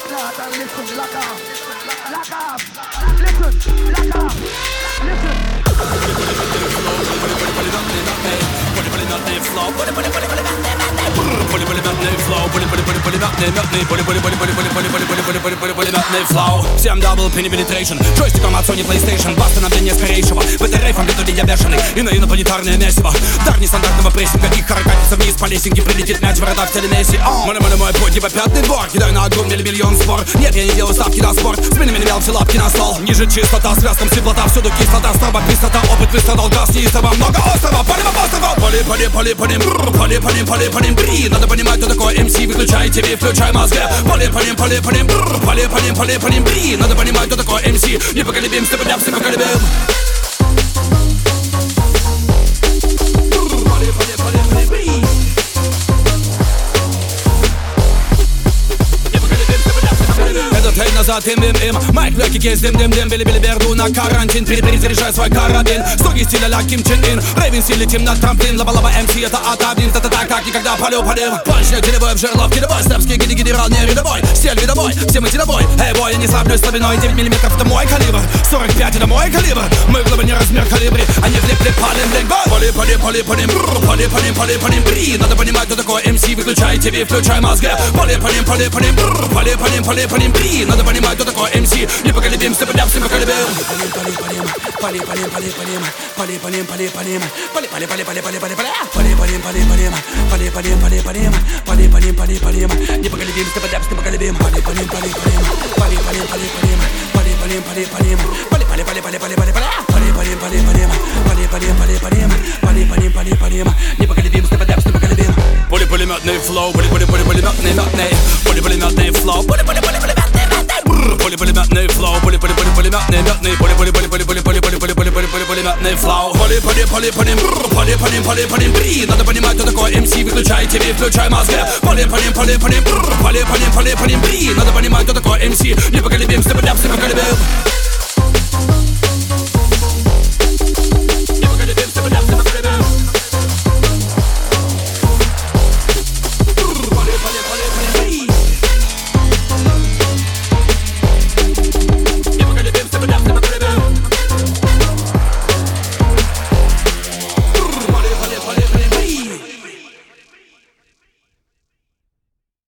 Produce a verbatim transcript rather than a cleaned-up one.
start and listen, lock off, lock off, listen, lock off, listen. Всем дабл пенни пенетрейшн, джойстиком от Sony PlayStation. Баста на длине скорейшего, в этой рейфом где-то я бешеный. И на инопланетарное месиво, дар нестандартного прессинга. Их каракатится вниз по лесенке, прилетит мяч в ворота в теле Месси. Мой мой мой путь, типа пятый двор. Кидаю на огонь или миллион спор. Нет, я не делаю ставки на спорт. С минами навел все лапки на стол. Ниже чистота, связком светлота. Всюду кислота, строба, пистота. Опыт выстрадал, газ неистово. Много острова, полим острова. Поли, поли, поли, полим, поли, полим, поли, полим, бри. Надо понимать, кто такой эм си. Выключай ти ви, включай мозги. Поли, полим, поли, полим, поли, полим, поли, полим, бри. Надо понимать, кто такой эм си. Непоколебим, степляп, непоколебим. Эй, назад, им, им, им. Майк, блэки, кейс, дым, дым, дым. Били-били, берду на карантин. Перезаряжай свой карабин. Стуги стиля ля Ким Чен Ин. Рейвен стиль, летим на трамплин. Лаба-лаба, эм си, это атавин. Та-та-та, как никогда, полю, полим. Панчник, телебой, в жерловке, любой. Степский, гиди, генерал, не рядовой. Стиль видовой, все мы тенобой. Эй, бой, я не слаблюсь слабиной. девять миллиметров, это мой калибр. сорок пять, это мой калибр. Мы в глубине размер калибри. Они влип-лип, палим, блин, бой. Поли, поли, поли, полим. Поли, полим, поли, полим, бри. Надо понимать, кто такой эм си. Выключай ти ви, включай мозги. Поли, полим, поли, полим. Поли, полим, поли, полим, бри. Надо понимать, кто такой эм си. Непоколебим, степляп, непоколебим. Поли, поли, поли, полим. Поли, полим, поли, полим. Поли, поли, поли, поли, поли, поли, поли. Поли, полим, поли, полим. Поли, полим, поли, полим. Поли, полим, поли, полим. Непоколебим, степляп, непоколебим. Поли, полим, поли, полим. Поли, полим, поли, полим. Поли, полим, поли, полим. Поли, поли, поли, поли, поли, поли, поли. Поли, полим, поли, полим. Поли, полим, поли, полим. Поли, полим, поли, полим. Непоколебим, степляп, непоколебим. Поли, пулеметный флоу. Поли, поли, поли, пулеметный метный. Поли, пулеметный флоу. Поли, поли, поли, пулеметный метный. Поли, пулеметный флоу. Поли, поли, поли, пулеметный метный. Поли, поли, поли, поли, поли, поли, поли, поли, поли, поли, поли, пулеметный флоу. Поли, поли, поли, поли, поли, поли, поли, поли, бри. Надо понимать, кто такой эм си. Выключай ти ви, включай мозги. Поли, поли, поли, поли, поли, поли, поли, поли, бри. Надо понимать, кто такой эм си. Непоколебим, степляп, непоколебим.